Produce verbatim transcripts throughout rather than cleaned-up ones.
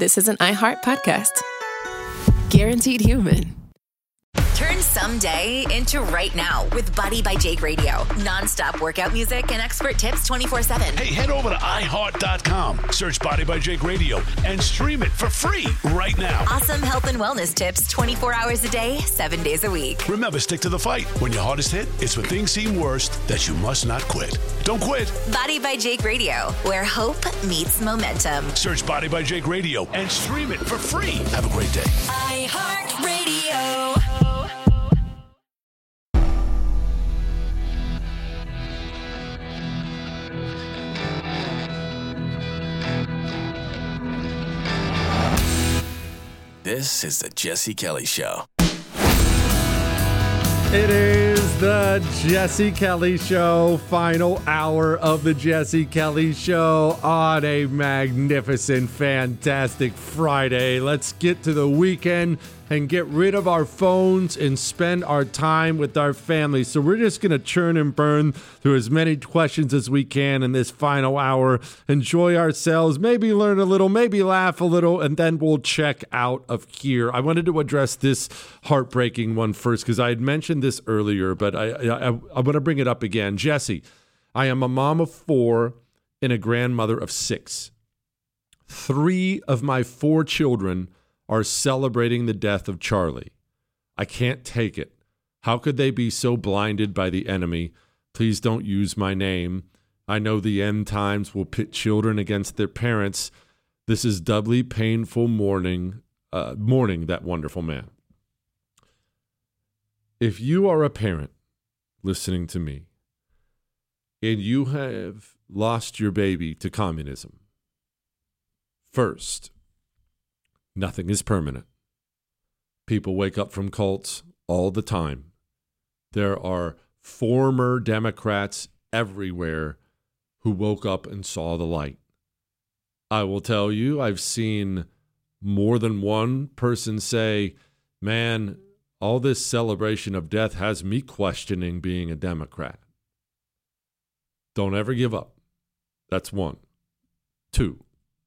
this is an iHeart podcast. Guaranteed human. Turn someday into right now with Body by Jake Radio. Non-stop workout music and expert tips twenty-four seven. Hey, head over to i heart dot com, search Body by Jake Radio, and stream it for free right now. Awesome health and wellness tips twenty-four hours a day, seven days a week. Remember, stick to the fight. When your hardest hit, it's when things seem worst that you must not quit. Don't quit. Body by Jake Radio, where hope meets momentum. Search Body by Jake Radio and stream it for free. Have a great day. iHeart Radio. This is the Jesse Kelly Show. It is the Jesse Kelly Show, final hour of the Jesse Kelly Show on a magnificent, fantastic Friday. Let's get to the weekend and get rid of our phones and spend our time with our family. So we're just going to churn and burn through as many questions as we can in this final hour. Enjoy ourselves, maybe learn a little, maybe laugh a little, and then we'll check out of here. I wanted to address this heartbreaking one first because I had mentioned this earlier, but I, I, I, I want to bring it up again. Jesse, I am a mom of four and a grandmother of six. Three of my four children are celebrating the death of Charlie. I can't take it. How could they be so blinded by the enemy? Please don't use my name. I know the end times will pit children against their parents. This is doubly painful mourning, uh, mourning that wonderful man. If you are a parent listening to me and you have lost your baby to communism, first, nothing is permanent. People wake up from cults all the time. There are former Democrats everywhere who woke up and saw the light. I will tell you, I've seen more than one person say, man, all this celebration of death has me questioning being a Democrat. Don't ever give up. That's one. Two.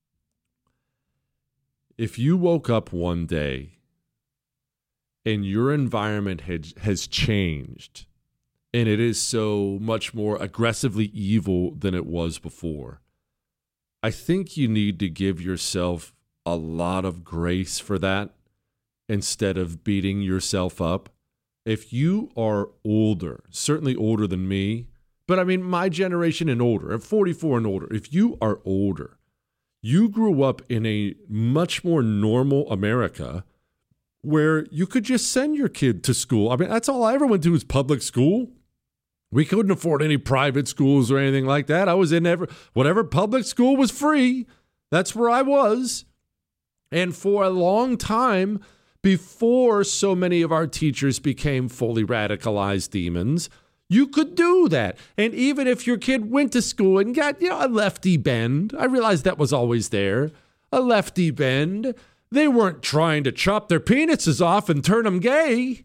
If you woke up one day and your environment had, has changed and it is so much more aggressively evil than it was before, I think you need to give yourself a lot of grace for that instead of beating yourself up. If you are older, certainly older than me, but I mean my generation and older, at forty-four and older, if you are older, you grew up in a much more normal America where you could just send your kid to school. I mean, that's all I ever went to was public school. We couldn't afford any private schools or anything like that. I was in every, whatever public school was free. That's where I was. And for a long time, before so many of our teachers became fully radicalized demons, you could do that. And even if your kid went to school and got, you know, a lefty bend, I realized that was always there, a lefty bend, they weren't trying to chop their penises off and turn them gay.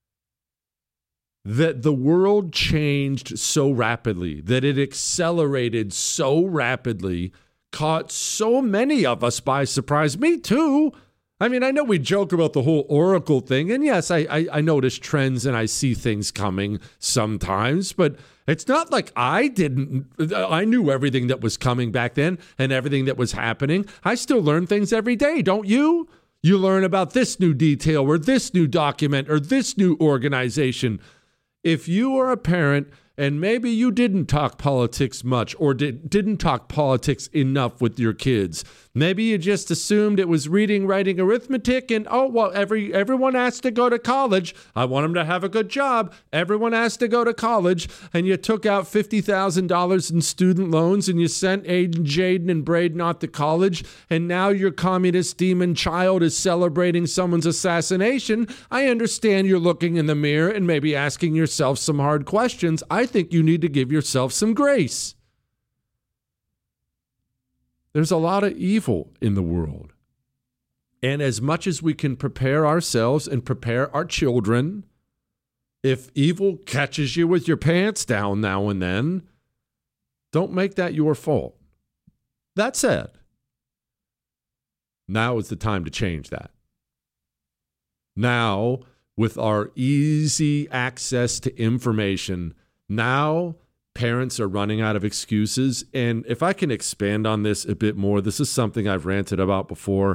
That the world changed so rapidly, that it accelerated so rapidly, caught so many of us by surprise. Me too. I mean, I know we joke about the whole Oracle thing, and yes, I, I I notice trends and I see things coming sometimes, but it's not like I didn't, I knew everything that was coming back then and everything that was happening. I still learn things every day, don't you? You learn about this new detail or this new document or this new organization. If you are a parent and maybe you didn't talk politics much or did, didn't talk politics enough with your kids, maybe you just assumed it was reading, writing, arithmetic, and, oh, well, every everyone has to go to college. I want them to have a good job. Everyone has to go to college. And you took out fifty thousand dollars in student loans and you sent Aiden, Jaden, and Braden off to college. And now your communist demon child is celebrating someone's assassination. I understand you're looking in the mirror and maybe asking yourself some hard questions. I think you need to give yourself some grace. There's a lot of evil in the world. And as much as we can prepare ourselves and prepare our children, if evil catches you with your pants down now and then, don't make that your fault. That said, Now is the time to change that. Now, with our easy access to information, now parents are running out of excuses. And if I can expand on this a bit more, this is something I've ranted about before.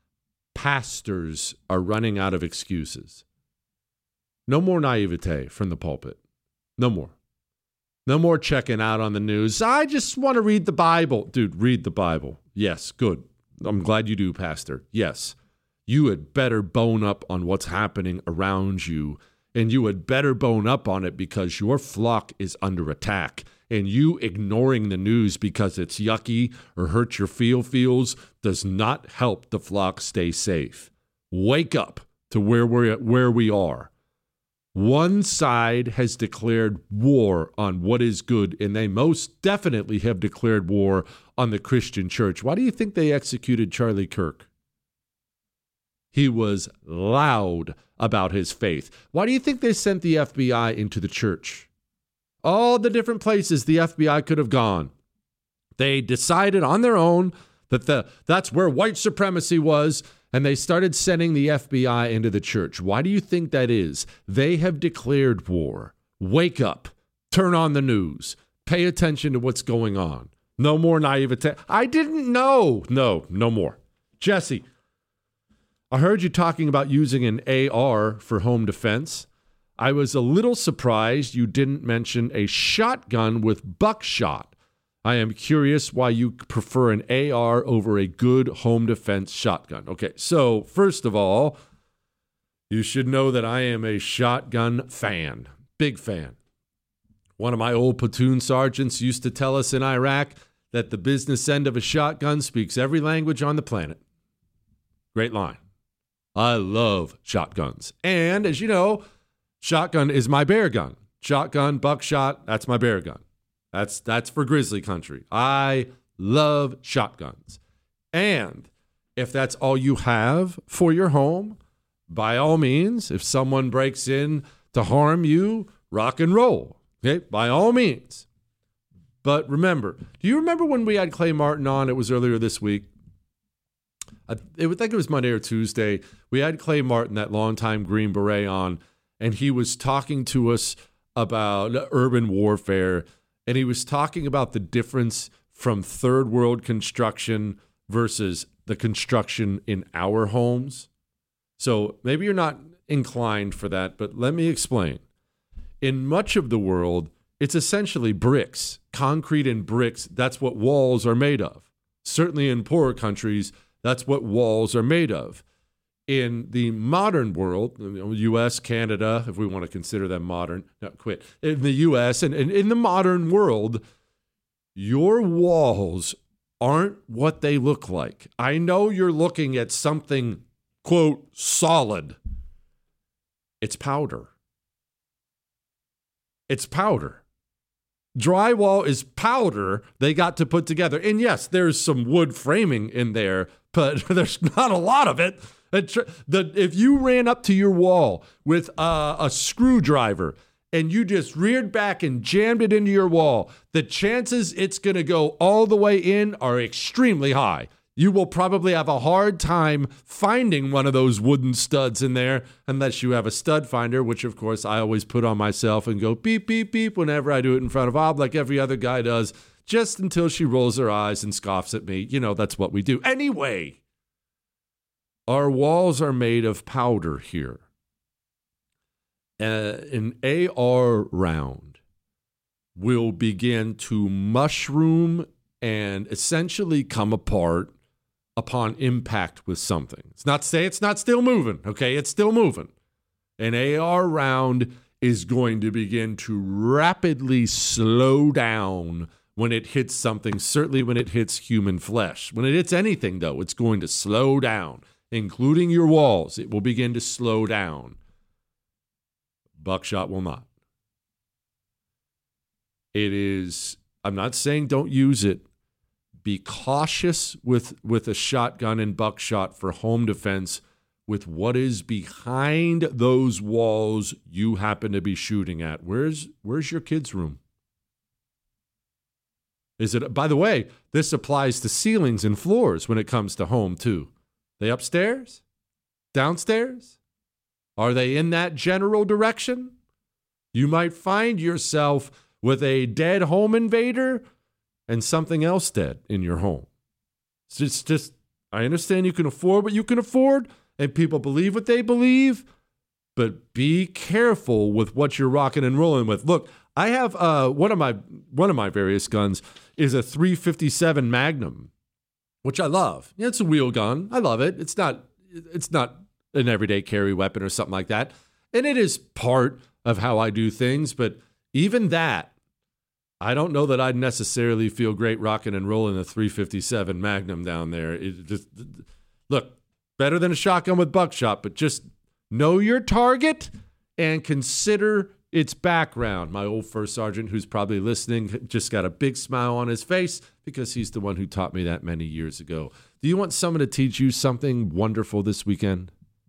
Pastors are running out of excuses. No more naivete from the pulpit. No more. No more checking out on the news. I just want to read the Bible. Dude, read the Bible. Yes, good. I'm glad you do, Pastor. Yes. You had better bone up on what's happening around you, and you had better bone up on it because your flock is under attack, and you ignoring the news because it's yucky or hurts your feel feels does not help the flock stay safe. Wake up to where we're where we are. One side has declared war on what is good, and they most definitely have declared war on the Christian church. Why do you think they executed Charlie Kirk? He was loud about his faith. Why do you think they sent the F B I into the church? All the different places the F B I could have gone. They decided on their own that the that's where white supremacy was, and they started sending the F B I into the church. Why do you think that is? They have declared war. Wake up. Turn on the news. Pay attention to what's going on. No more naivete. I didn't know. No, no more. Jesse, I heard you talking about using an A R for home defense. I was a little surprised you didn't mention a shotgun with buckshot. I am curious why you prefer an A R over a good home defense shotgun. Okay, so first of all, you should know that I am a shotgun fan. Big fan. One of my old platoon sergeants used to tell us in Iraq that the business end of a shotgun speaks every language on the planet. Great line. I love shotguns. And as you know, shotgun is my bear gun. Shotgun, buckshot, that's my bear gun. That's that's for grizzly country. I love shotguns. And if that's all you have for your home, by all means, if someone breaks in to harm you, rock and roll. Okay, by all means. But remember, do you remember when we had Clay Martin on? It was earlier this week. I, it would think it was Monday or Tuesday. We had Clay Martin, that longtime Green Beret, on, and he was talking to us about urban warfare, and he was talking about the difference from third world construction versus the construction in our homes. So maybe you're not inclined for that, but let me explain. In much of the world, it's essentially bricks, concrete and bricks. That's what walls are made of. Certainly in poorer countries, that's what walls are made of. In the modern world, U S, Canada, if we want to consider them modern, no, quit. In the U S and, and in the modern world, your walls aren't what they look like. I know you're looking at something, quote, solid. It's powder. It's powder. Drywall is powder they got to put together. And yes, there's some wood framing in there, but there's not a lot of it. If you ran up to your wall with a, a screwdriver and you just reared back and jammed it into your wall, the chances it's going to go all the way in are extremely high. You will probably have a hard time finding one of those wooden studs in there unless you have a stud finder, which, of course, I always put on myself and go beep, beep, beep whenever I do it in front of Ob, like every other guy does, just until she rolls her eyes and scoffs at me. You know, that's what we do. Anyway, our walls are made of powder here. Uh, an A R round will begin to mushroom and essentially come apart upon impact with something. It's not to say it's not still moving, okay? It's still moving. An A R round is going to begin to rapidly slow down when it hits something, certainly when it hits human flesh. When it hits anything, though, it's going to slow down, including your walls. It will begin to slow down. Buckshot will not. It is, I'm not saying don't use it. Be cautious with, with a shotgun and buckshot for home defense with what is behind those walls you happen to be shooting at. Where's where's your kids' room? Is it, by the way, this applies to ceilings and floors when it comes to home too. They upstairs? Downstairs? Are they in that general direction? You might find yourself with a dead home invader and something else dead in your home. It's just, just, I understand you can afford what you can afford, and people believe what they believe, but be careful with what you're rocking and rolling with. Look, I have uh, one of my one of my various guns is a three fifty-seven Magnum, which I love. It's a wheel gun. I love it. It's not it's not an everyday carry weapon or something like that, and it is part of how I do things. But even that, I don't know that I'd necessarily feel great rocking and rolling a three fifty-seven Magnum down there. It just look better than a shotgun with buckshot, but just know your target and consider its background. My old first sergeant, who's probably listening, just got a big smile on his face because he's the one who taught me that many years ago. Do you want someone to teach you something wonderful this weekend?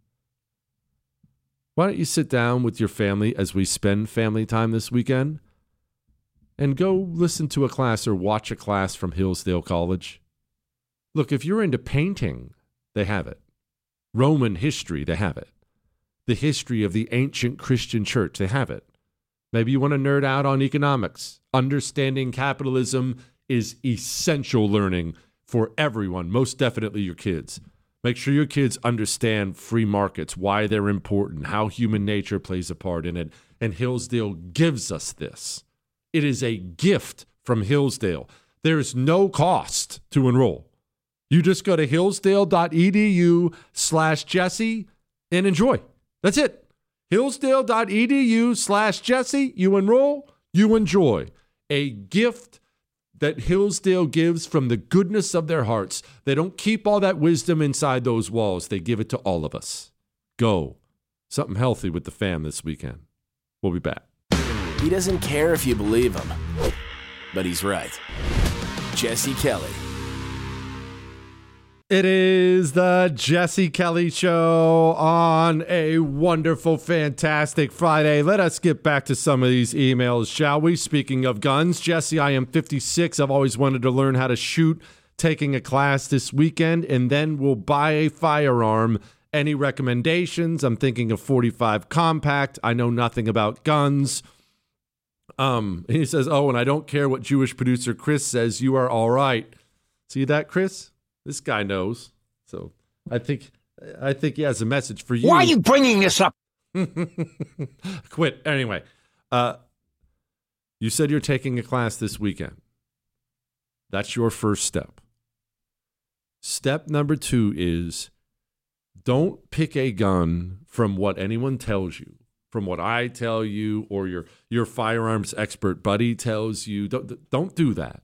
Why don't you sit down with your family as we spend family time this weekend and go listen to a class or watch a class from Hillsdale College? Look, if you're into painting, they have it. Roman history, they have it. The history of the ancient Christian church, they have it. Maybe you want to nerd out on economics. Understanding capitalism is essential learning for everyone, most definitely your kids. Make sure your kids understand free markets, why they're important, how human nature plays a part in it. And Hillsdale gives us this. It is a gift from Hillsdale. There is no cost to enroll. You just go to hillsdale.edu slash Jesse and enjoy. That's it. Hillsdale.edu slash Jesse. You enroll, you enjoy. A gift that Hillsdale gives from the goodness of their hearts. They don't keep all that wisdom inside those walls. They give it to all of us. Go. Something healthy with the fam this weekend. We'll be back. He doesn't care if you believe him, but he's right. Jesse Kelly. It is the Jesse Kelly Show on a wonderful, fantastic Friday. Let us get back to some of these emails, shall we? Speaking of guns, Jesse, I am fifty-six. I've always wanted to learn how to shoot, taking a class this weekend, and then we'll buy a firearm. Any recommendations? I'm thinking of forty-five compact. I know nothing about guns. Um, he says, oh, and I don't care what Jewish producer Chris says. You are all right. See that, Chris? This guy knows. So I think I think he has a message for you. Why are you bringing this up? Quit. Anyway, uh, you said you're taking a class this weekend. That's your first step. Step number two is don't pick a gun from what anyone tells you, from what I tell you or your, your firearms expert buddy tells you. Don't, don't do that.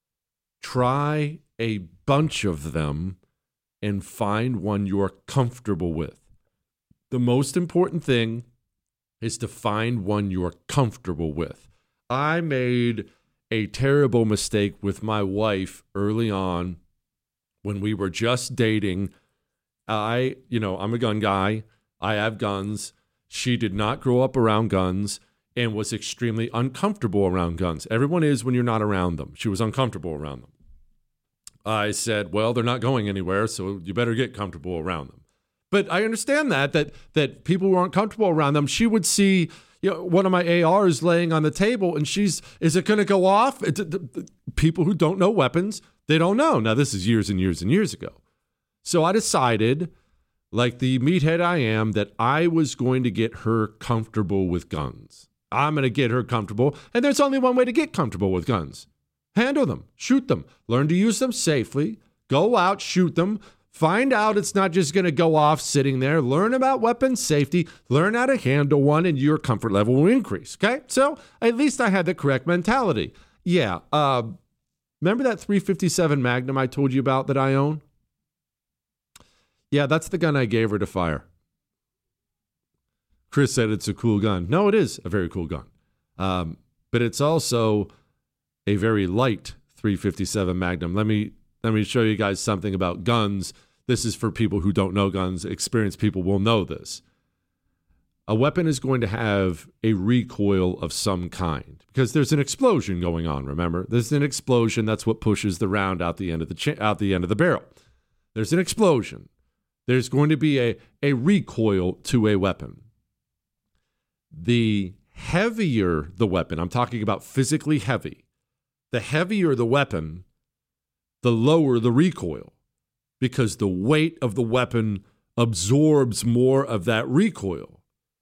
Try a bunch of them and find one you're comfortable with. The most important thing is to find one you're comfortable with. I made a terrible mistake with my wife early on when we were just dating. I, you know, I'm a gun guy. I have guns. She did not grow up around guns and was extremely uncomfortable around guns. Everyone is when you're not around them. She was uncomfortable around them. I said, well, they're not going anywhere, so you better get comfortable around them. But I understand that, that that people who aren't comfortable around them, she would see, you know, one of my A Rs laying on the table, and she's, is it going to go off? It, the, the, people who don't know weapons, they don't know. Now, this is years and years and years ago. So I decided, like the meathead I am, that I was going to get her comfortable with guns. I'm going to get her comfortable, and there's only one way to get comfortable with guns. Handle them, shoot them, learn to use them safely, go out, shoot them, find out it's not just going to go off sitting there, learn about weapons safety, learn how to handle one, and your comfort level will increase, okay? So at least I had the correct mentality. Yeah, uh, remember that three fifty-seven Magnum I told you about that I own? Yeah, that's the gun I gave her to fire. Chris said it's a cool gun. No, it is a very cool gun. Um, but it's also a very light three fifty-seven Magnum. Let me let me show you guys something about guns. This is for people who don't know guns. Experienced people will know this. A weapon is going to have a recoil of some kind because there's an explosion going on, remember? There's an explosion. That's what pushes the round out the end of the cha- out the end of the barrel. There's an explosion. There's going to be a, a recoil to a weapon. The heavier the weapon, I'm talking about physically heavy, the heavier the weapon, the lower the recoil, because the weight of the weapon absorbs more of that recoil.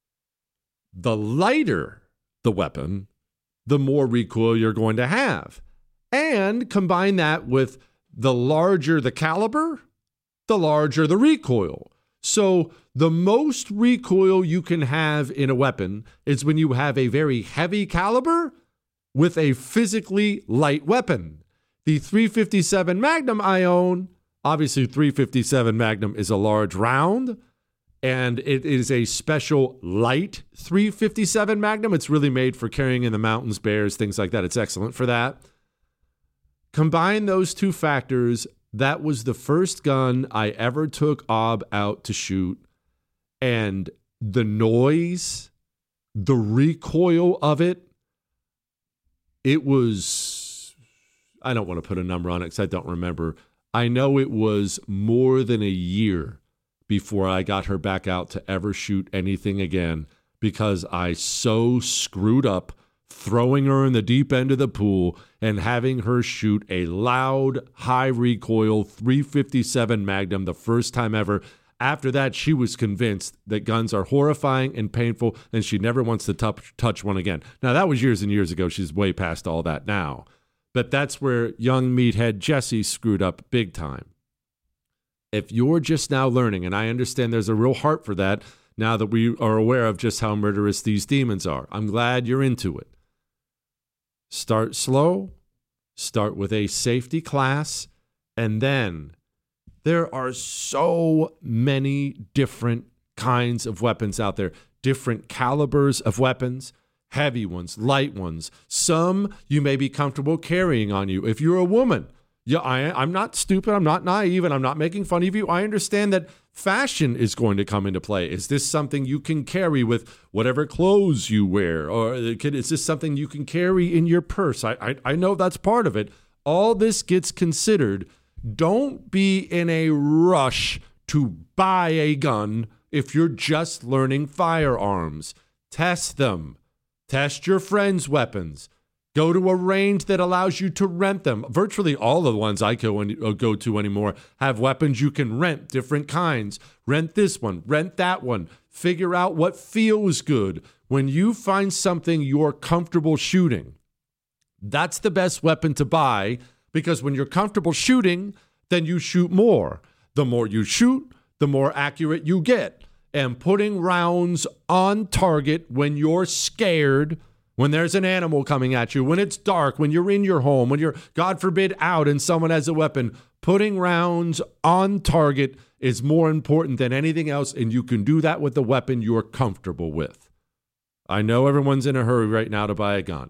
The lighter the weapon, the more recoil you're going to have. And combine that with the larger the caliber, the larger the recoil. So the most recoil you can have in a weapon is when you have a very heavy caliber with a physically light weapon. The three fifty-seven Magnum I own, obviously three fifty-seven Magnum is a large round, and it is a special light three fifty-seven Magnum. It's really made for carrying in the mountains, bears, things like that. It's excellent for that. Combine those two factors. That was the first gun I ever took Ob out to shoot. And the noise, the recoil of it, it was, I don't want to put a number on it because I don't remember. I know it was more than a year before I got her back out to ever shoot anything again because I so screwed up throwing her in the deep end of the pool and having her shoot a loud, high recoil three fifty-seven Magnum the first time ever. After that, she was convinced that guns are horrifying and painful, and she never wants to touch, touch one again. Now, that was years and years ago. She's way past all that now. But that's where young meathead Jesse screwed up big time. If you're just now learning, and I understand there's a real heart for that now that we are aware of just how murderous these demons are. I'm glad you're into it. Start slow, start with a safety class, and then there are so many different kinds of weapons out there, different calibers of weapons, heavy ones, light ones. Some you may be comfortable carrying on you. If you're a woman, yeah, I, I'm not stupid, I'm not naive, and I'm not making fun of you. I understand that fashion is going to come into play. Is this something you can carry with whatever clothes you wear? Or is this something you can carry in your purse? I, I, I know that's part of it. All this gets considered. Don't be in a rush to buy a gun if you're just learning firearms. Test them. Test your friends' weapons. Go to a range that allows you to rent them. Virtually all of the ones I go, in, go to anymore have weapons you can rent, different kinds. Rent this one, rent that one. Figure out what feels good. When you find something you're comfortable shooting, that's the best weapon to buy, because when you're comfortable shooting, then you shoot more. The more you shoot, the more accurate you get. And putting rounds on target when you're scared, when there's an animal coming at you, when it's dark, when you're in your home, when you're, God forbid, out and someone has a weapon, putting rounds on target is more important than anything else, and you can do that with the weapon you're comfortable with. I know everyone's in a hurry right now to buy a gun.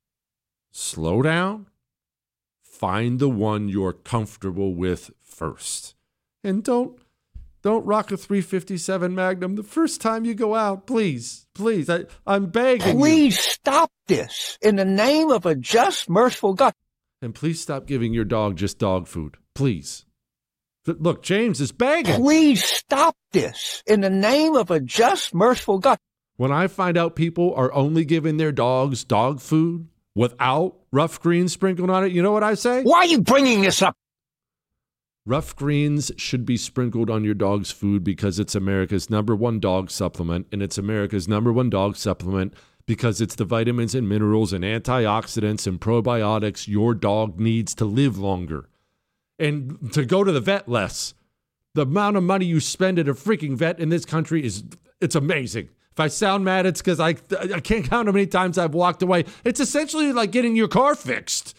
Slow down. Find the one you're comfortable with first. And don't Don't rock a three fifty-seven Magnum the first time you go out. Please, please. I, I'm begging Please you. stop this in the name of a just, merciful God. And please stop giving your dog just dog food. Please. Look, James is begging. Please stop this in the name of a just, merciful God. When I find out people are only giving their dogs dog food without rough greens sprinkled on it, you know what I say? Why are you bringing this up? Rough greens should be sprinkled on your dog's food because it's America's number one dog supplement, and it's America's number one dog supplement because it's the vitamins and minerals and antioxidants and probiotics your dog needs to live longer and to go to the vet less. The amount of money you spend at a freaking vet in this country is, it's amazing. If I sound mad, it's because I, I can't count how many times I've walked away. It's essentially like getting your car fixed.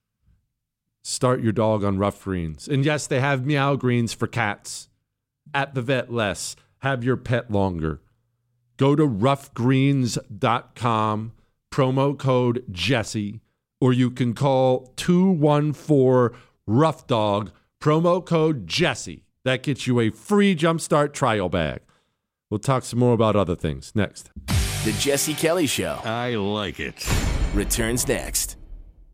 Start your dog on rough greens. And yes, they have meow greens for cats. At the vet less. Have your pet longer. Go to rough greens dot com, promo code Jesse, or you can call two one four rough dog, promo code Jesse. That gets you a free Jumpstart trial bag. We'll talk some more about other things next. The Jesse Kelly Show I like it. returns next.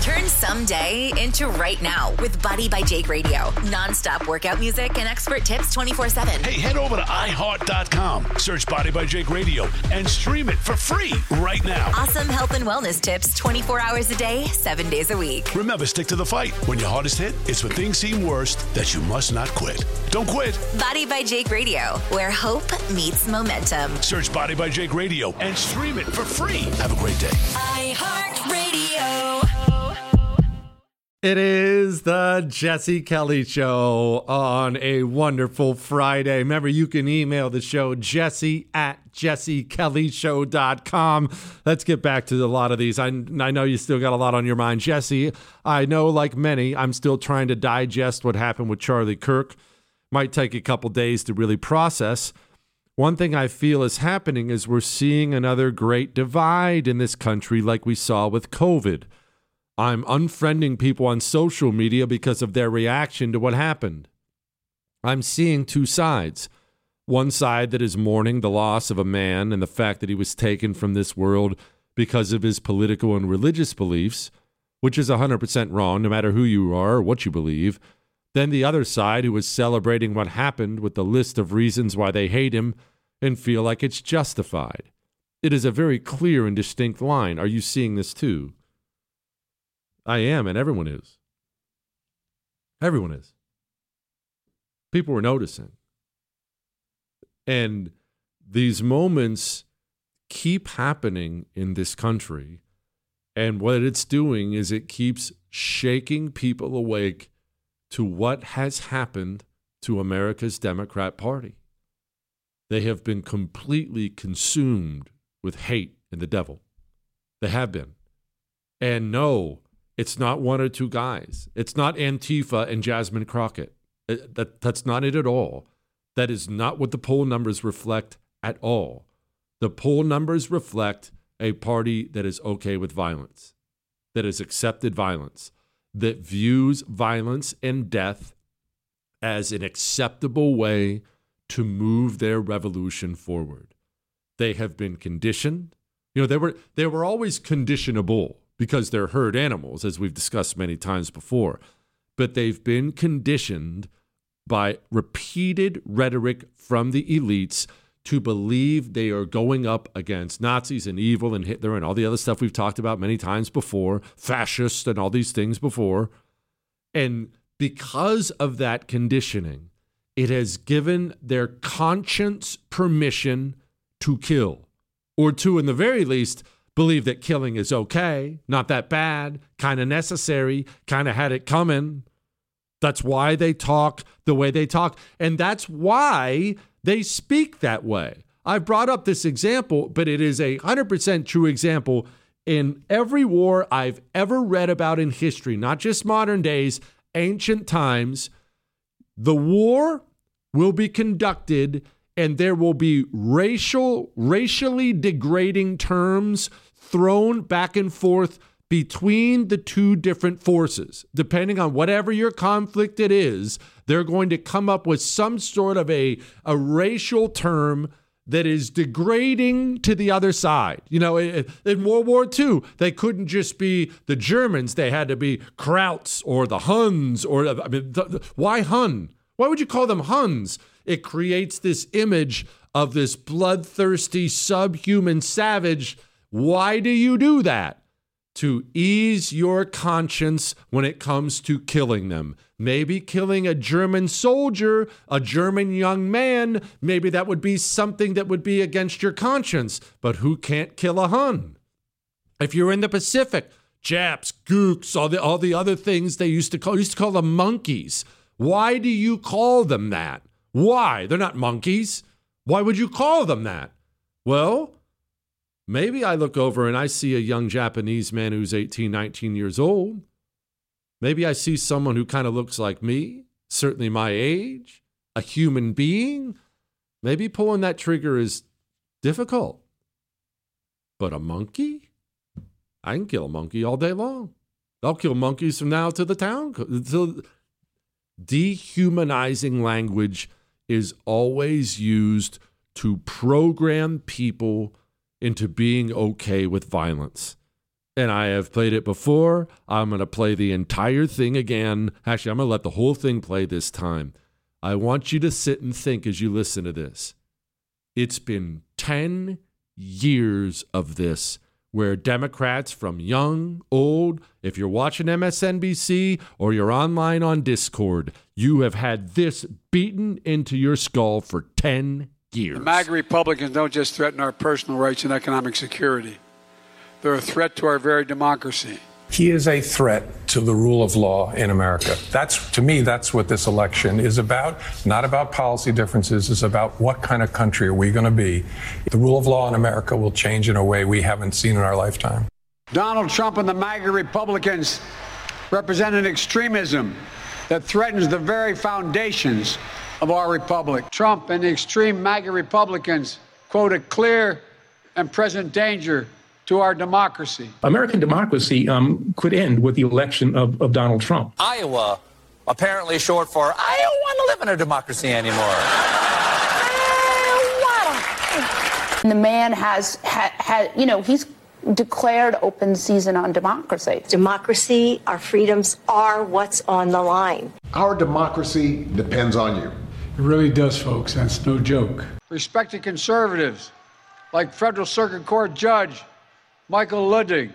Turn someday into right now with Body by Jake Radio. Non-stop workout music and expert tips twenty-four seven. Hey, head over to i heart dot com, search Body by Jake Radio, and stream it for free right now. Awesome health and wellness tips twenty-four hours a day, seven days a week. Remember, stick to the fight. When your hardest hit, it's when things seem worst that you must not quit. Don't quit. Body by Jake Radio, where hope meets momentum. Search Body by Jake Radio and stream it for free. Have a great day. iHeartRadio. It is the Jesse Kelly Show on a wonderful Friday. Remember, you can email the show, jesse at jesse kelly show dot com. Let's get back to a lot of these. I, I know you still got a lot on your mind. Jesse, I know, like many, I'm still trying to digest what happened with Charlie Kirk. Might take a couple days to really process. One thing I feel is happening is we're seeing another great divide in this country like we saw with COVID. I'm unfriending people on social media because of their reaction to what happened. I'm seeing two sides. One side that is mourning the loss of a man and the fact that he was taken from this world because of his political and religious beliefs, which is one hundred percent wrong, no matter who you are or what you believe. Then the other side who is celebrating what happened with the list of reasons why they hate him and feel like it's justified. It is a very clear and distinct line. Are you seeing this too? I am, and everyone is. Everyone is. People are noticing. And these moments keep happening in this country. And what it's doing is it keeps shaking people awake to what has happened to America's Democrat Party. They have been completely consumed with hate and the devil. They have been. And no, it's not one or two guys. It's not Antifa and Jasmine Crockett. It, that, that's not it at all. That is not what the poll numbers reflect at all. The poll numbers reflect a party that is okay with violence, that has accepted violence, that views violence and death as an acceptable way to move their revolution forward. They have been conditioned. You know, they were they were always conditionable, because they're herd animals, as we've discussed many times before. But they've been conditioned by repeated rhetoric from the elites to believe they are going up against Nazis and evil and Hitler and all the other stuff we've talked about many times before, fascists and all these things before. And because of that conditioning, it has given their conscience permission to kill, or to, in the very least, believe that killing is okay, not that bad, kind of necessary, kind of had it coming. That's why they talk the way they talk. And that's why they speak that way. I brought up this example, but it is a one hundred percent true example in every war I've ever read about in history, not just modern days, ancient times. The war will be conducted and there will be racial, racially degrading terms thrown back and forth between the two different forces. Depending on whatever your conflict it is, they're going to come up with some sort of a, a racial term that is degrading to the other side. You know, in World War Two, they couldn't just be the Germans. They had to be Krauts or the Huns. Or I mean, the, the, why Hun? Why would you call them Huns? It creates this image of this bloodthirsty, subhuman savage. Why do you do that? To ease your conscience when it comes to killing them. Maybe killing a German soldier, a German young man, maybe that would be something that would be against your conscience. But who can't kill a Hun? If you're in the Pacific, Japs, Gooks, all the all the other things they used to call used to call them monkeys. Why do you call them that? Why? They're not monkeys. Why would you call them that? Well, maybe I look over and I see a young Japanese man who's eighteen, nineteen years old. Maybe I see someone who kind of looks like me, certainly my age, a human being. Maybe pulling that trigger is difficult. But a monkey? I can kill a monkey all day long. I'll kill monkeys from now to the town. Until dehumanizing language is always used to program people into being okay with violence. And I have played it before. I'm going to play the entire thing again. Actually, I'm going to let the whole thing play this time. I want you to sit and think as you listen to this. It's been ten years of this, where Democrats from young, old, if you're watching M S N B C or you're online on Discord, you have had this beaten into your skull for ten years. The MAGA Republicans don't just threaten our personal rights and economic security. They're a threat to our very democracy. He is a threat to the rule of law in America. That's, to me, that's what this election is about. Not about policy differences. It's about what kind of country are we going to be. The rule of law in America will change in a way we haven't seen in our lifetime. Donald Trump and the MAGA Republicans represent an extremism that threatens the very foundations of our republic. Trump and the extreme MAGA Republicans quote a clear and present danger to our democracy. American democracy um, could end with the election of, of Donald Trump. Iowa, apparently short for, I don't want to live in a democracy anymore. The man has, ha, ha, you know, he's declared open season on democracy. Democracy, our freedoms are what's on the line. Our democracy depends on you. It really does, folks. That's no joke. Respected conservatives, like Federal Circuit Court Judge Michael Luttig,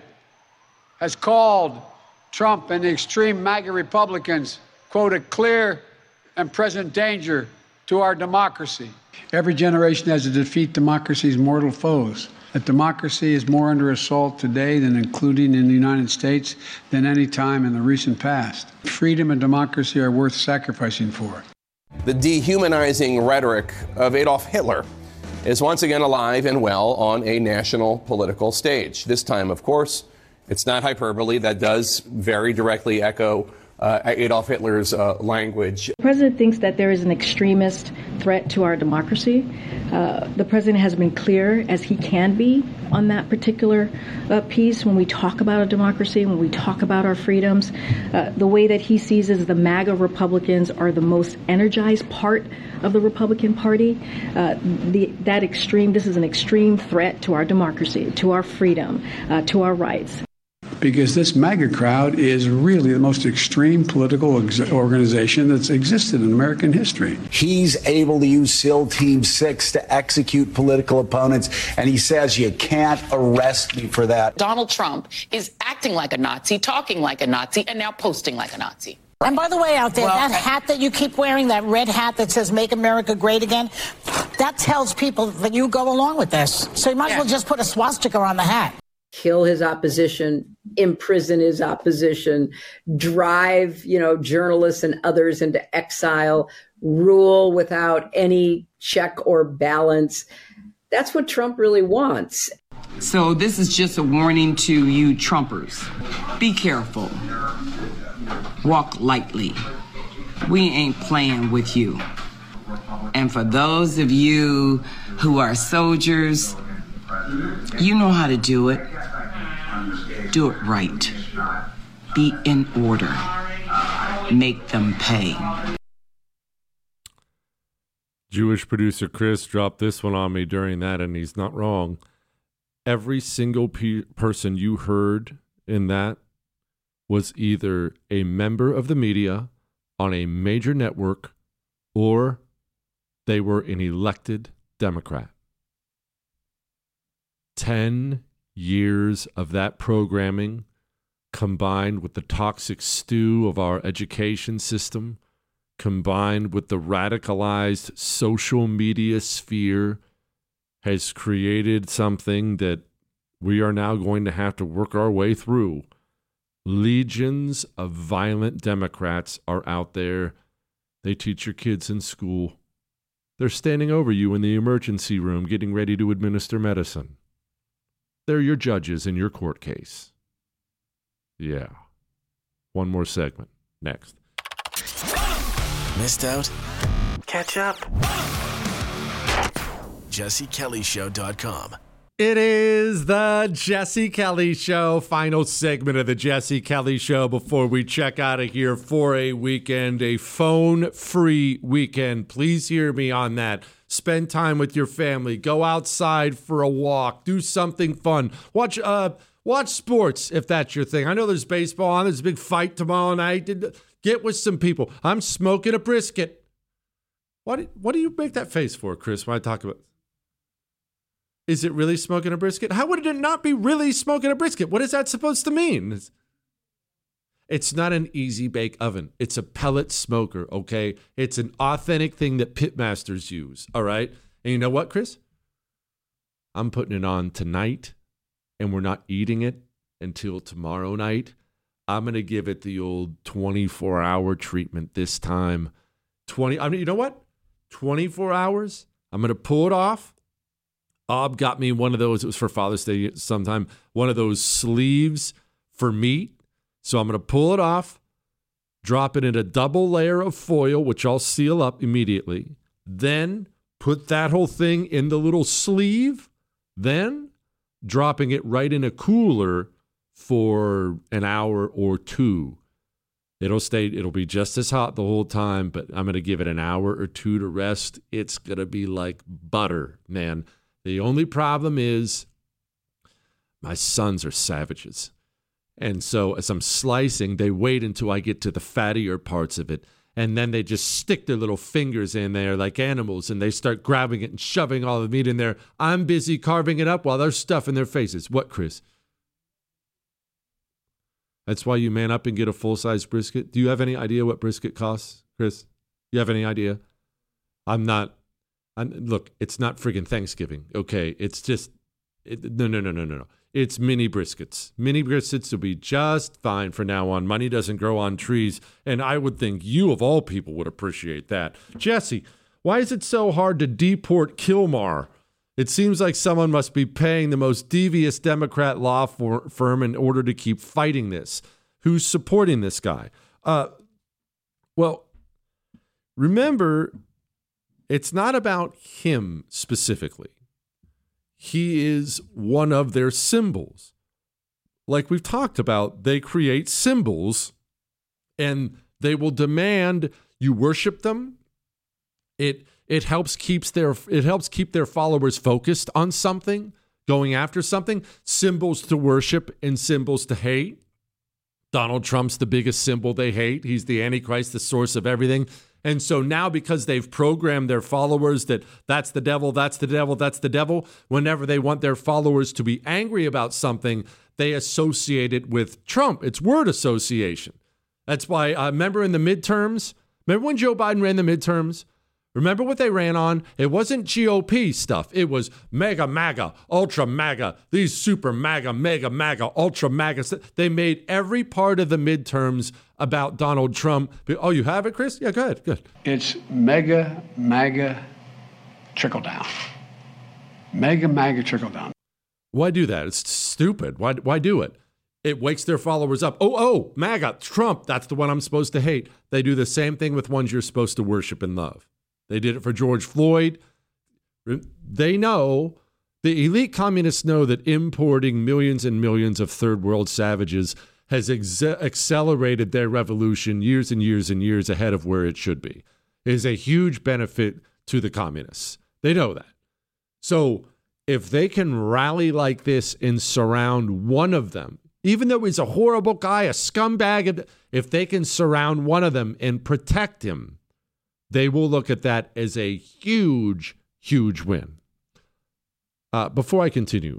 has called Trump and the extreme MAGA Republicans, quote, a clear and present danger to our democracy. Every generation has to defeat democracy's mortal foes. That democracy is more under assault today than including in the United States than any time in the recent past. Freedom and democracy are worth sacrificing for. The dehumanizing rhetoric of Adolf Hitler is once again alive and well on a national political stage. This time, of course, it's not hyperbole. That does very directly echo uh, Adolf Hitler's uh, language. The president thinks that there is an extremist threat to our democracy. Uh, the president has been clear as he can be on that particular uh, piece when we talk about a democracy, when we talk about our freedoms. Uh, the way that he sees is the MAGA Republicans are the most energized part of the Republican Party. Uh, the, that extreme, this is an extreme threat to our democracy, to our freedom, uh, to our rights. Because this MAGA crowd is really the most extreme political ex- organization that's existed in American history. He's able to use SEAL Team six to execute political opponents, and he says you can't arrest me for that. Donald Trump is acting like a Nazi, talking like a Nazi, and now posting like a Nazi. And by the way, out there, well, that hat that you keep wearing, that red hat that says Make America Great Again, that tells people that you go along with this. So you might yeah. as well just put a swastika on the hat. Kill his opposition, imprison his opposition, drive, you know, journalists and others into exile, rule without any check or balance. That's what Trump really wants. So this is just a warning to you Trumpers. Be careful. Walk lightly. We ain't playing with you. And for those of you who are soldiers, you know how to do it. Do it right. Be in order. Make them pay. Jewish producer Chris dropped this one on me during that, and he's not wrong. Every single pe- person you heard in that was either a member of the media on a major network or they were an elected Democrat. Ten years of that programming combined with the toxic stew of our education system, combined with the radicalized social media sphere, has created something that we are now going to have to work our way through. Legions of violent Democrats are out there. They teach your kids in school. They're standing over you in the emergency room getting ready to administer medicine. They're your judges in your court case. Yeah. One more segment. Next. Missed out? Catch up. Jesse Kelly Show dot com. It is the Jesse Kelly Show, final segment of the Jesse Kelly Show before we check out of here for a weekend, a phone-free weekend. Please hear me on that. Spend time with your family. Go outside for a walk. Do something fun. Watch uh Watch sports if that's your thing. I know there's baseball on. There's a big fight tomorrow night. Get with some people. I'm smoking a brisket. What, what do you make that face for, Chris, when I talk about... Is it really smoking a brisket? How would it not be really smoking a brisket? What is that supposed to mean? It's, it's not an easy bake oven. It's a pellet smoker, okay? It's an authentic thing that pitmasters use, all right? And you know what, Chris? I'm putting it on tonight, and we're not eating it until tomorrow night. I'm going to give it the old twenty-four hour treatment this time. twenty. I mean, you know what? twenty-four hours. I'm going to pull it off. Ob got me one of those. It was for Father's Day sometime. One of those sleeves for meat. So I'm going to pull it off, drop it in a double layer of foil, which I'll seal up immediately. Then put that whole thing in the little sleeve. Then dropping it right in a cooler for an hour or two. It'll stay, it'll be just as hot the whole time, but I'm going to give it an hour or two to rest. It's going to be like butter, man. The only problem is my sons are savages. And so as I'm slicing, they wait until I get to the fattier parts of it. And then they just stick their little fingers in there like animals, and they start grabbing it and shoving all the meat in there. I'm busy carving it up while they're stuffing their faces. What, Chris? That's why you man up and get a full-size brisket. Do you have any idea what brisket costs, Chris? You have any idea? I'm not. I'm, look, it's not friggin' Thanksgiving, okay? It's just, it, no, no, no, no, no, no. It's mini briskets. Mini briskets will be just fine for now on. Money doesn't grow on trees, and I would think you, of all people, would appreciate that. Jesse, why is it so hard to deport Kilmar? It seems like someone must be paying the most devious Democrat law for, firm in order to keep fighting this. Who's supporting this guy? Uh, well, remember, it's not about him specifically. He is one of their symbols. Like we've talked about, they create symbols and they will demand you worship them. It it helps keeps their it helps keep their followers focused on something, going after something. Symbols to worship and symbols to hate. Donald Trump's the biggest symbol they hate. He's the Antichrist, the source of everything. And so now because they've programmed their followers that that's the devil, that's the devil, that's the devil, whenever they want their followers to be angry about something, they associate it with Trump. It's word association. That's why, uh, remember in the midterms? Remember when Joe Biden ran the midterms? Remember what they ran on? It wasn't G O P stuff. It was mega MAGA, ultra MAGA, these super MAGA, mega MAGA, ultra MAGA. They made every part of the midterms about Donald Trump. Oh, you have it, Chris? Yeah, go ahead. Good. It's mega MAGA trickle down. Mega MAGA trickle down. Why do that? It's stupid. Why, why do it? It wakes their followers up. Oh, oh, MAGA, Trump, that's the one I'm supposed to hate. They do the same thing with ones you're supposed to worship and love. They did it for George Floyd. They know, the elite communists know that importing millions and millions of third world savages has ex- accelerated their revolution years and years and years ahead of where it should be. It is a huge benefit to the communists. They know that. So if they can rally like this and surround one of them, even though he's a horrible guy, a scumbag, if they can surround one of them and protect him, they will look at that as a huge, huge win. Uh, before I continue,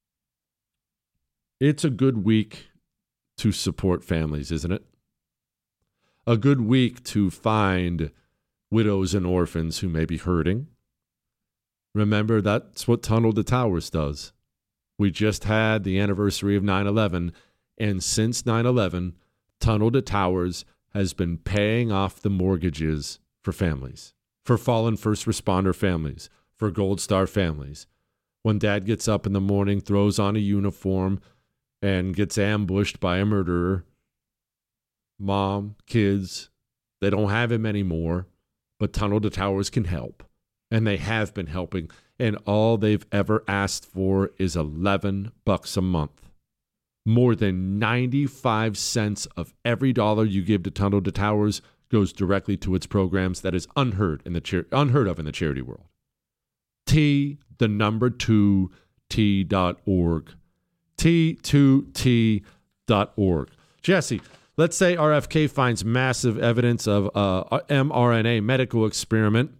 it's a good week to support families, isn't it? A good week to find widows and orphans who may be hurting. Remember, that's what Tunnel to Towers does. We just had the anniversary of nine eleven, and since nine eleven, Tunnel to Towers has been paying off the mortgages for families, for fallen first responder families, for Gold Star families. When dad gets up in the morning, throws on a uniform, and gets ambushed by a murderer, mom, kids, they don't have him anymore, but Tunnel to Towers can help. And they have been helping. And all they've ever asked for is eleven bucks a month. More than ninety-five cents of every dollar you give to Tunnel to Towers goes directly to its programs. That is unheard in the char- unheard of in the charity world. T, the number two, T dot org. T two T dot org. Jesse, let's say R F K finds massive evidence of a mRNA medical experiment.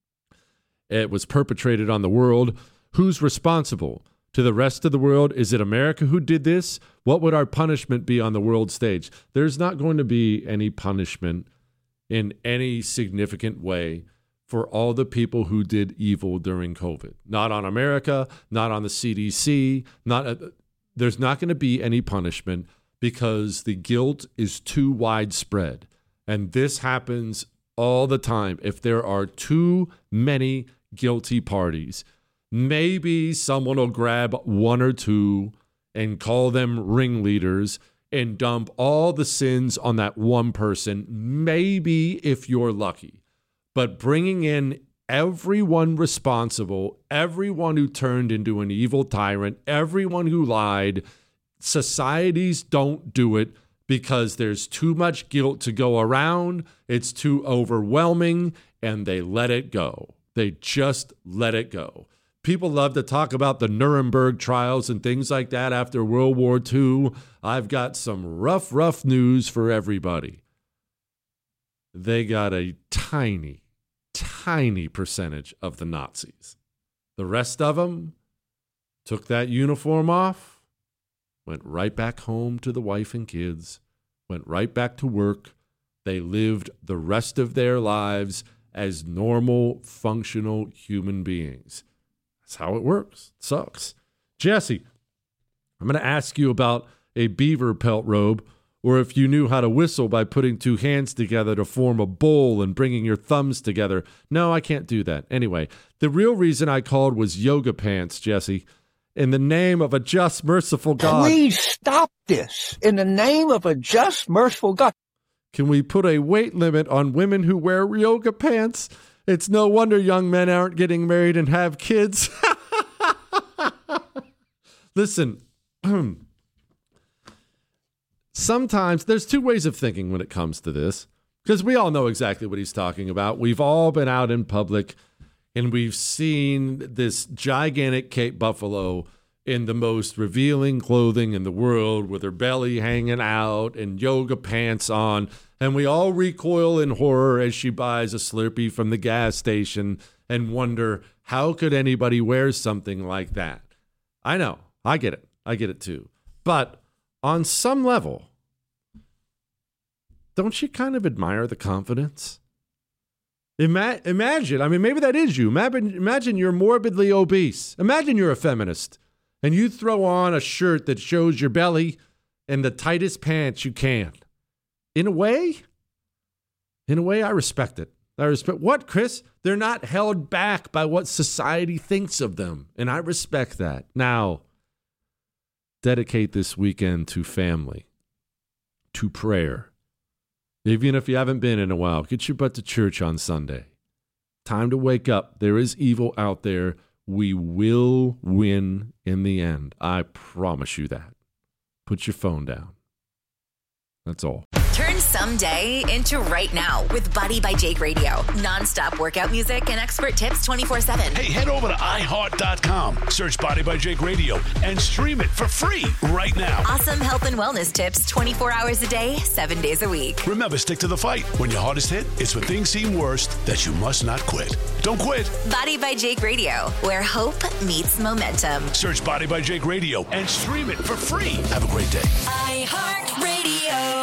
It was perpetrated on the world. Who's responsible? To the rest of the world, is it America who did this? What would our punishment be on the world stage? There's not going to be any punishment in any significant way for all the people who did evil during COVID. Not on America, not on the C D C, not uh, there's not going to be any punishment because the guilt is too widespread. And this happens all the time. If there are too many guilty parties, maybe someone will grab one or two and call them ringleaders and dump all the sins on that one person, maybe if you're lucky. But bringing in everyone responsible, everyone who turned into an evil tyrant, everyone who lied, societies don't do it because there's too much guilt to go around, it's too overwhelming, and they let it go. They just let it go. People love to talk about the Nuremberg trials and things like that after World War Two. I've got some rough, rough news for everybody. They got a tiny, tiny percentage of the Nazis. The rest of them took that uniform off, went right back home to the wife and kids, went right back to work. They lived the rest of their lives as normal, functional human beings. That's how it works. It sucks. Jesse, I'm going to ask you about a beaver pelt robe, or if you knew how to whistle by putting two hands together to form a bowl and bringing your thumbs together. No, I can't do that. Anyway, the real reason I called was yoga pants, Jesse. In the name of a just, merciful God. Please stop this. In the name of a just, merciful God. Can we put a weight limit on women who wear yoga pants? It's no wonder young men aren't getting married and have kids. Listen, sometimes there's two ways of thinking when it comes to this, because we all know exactly what he's talking about. We've all been out in public and we've seen this gigantic Cape Buffalo in the most revealing clothing in the world with her belly hanging out and yoga pants on. And we all recoil in horror as she buys a Slurpee from the gas station and wonder, how could anybody wear something like that? I know. I get it. I get it too. But on some level, don't you kind of admire the confidence? Ima- imagine, I mean, maybe that is you. Imagine, imagine you're morbidly obese. Imagine you're a feminist and you throw on a shirt that shows your belly and the tightest pants you can. In a way, in a way, I respect it. I respect what, Chris? They're not held back by what society thinks of them. And I respect that. Now, dedicate this weekend to family, to prayer. Even if you haven't been in a while, get your butt to church on Sunday. Time to wake up. There is evil out there. We will win in the end. I promise you that. Put your phone down. That's all. Turn someday into right now with Body by Jake Radio. Non-stop workout music and expert tips twenty-four seven. Hey, head over to i heart dot com, search Body by Jake Radio, and stream it for free right now. Awesome health and wellness tips twenty-four hours a day, seven days a week. Remember, stick to the fight. When your hardest hit, it's when things seem worst that you must not quit. Don't quit. Body by Jake Radio, where hope meets momentum. Search Body by Jake Radio and stream it for free. Have a great day. iHeartRadio.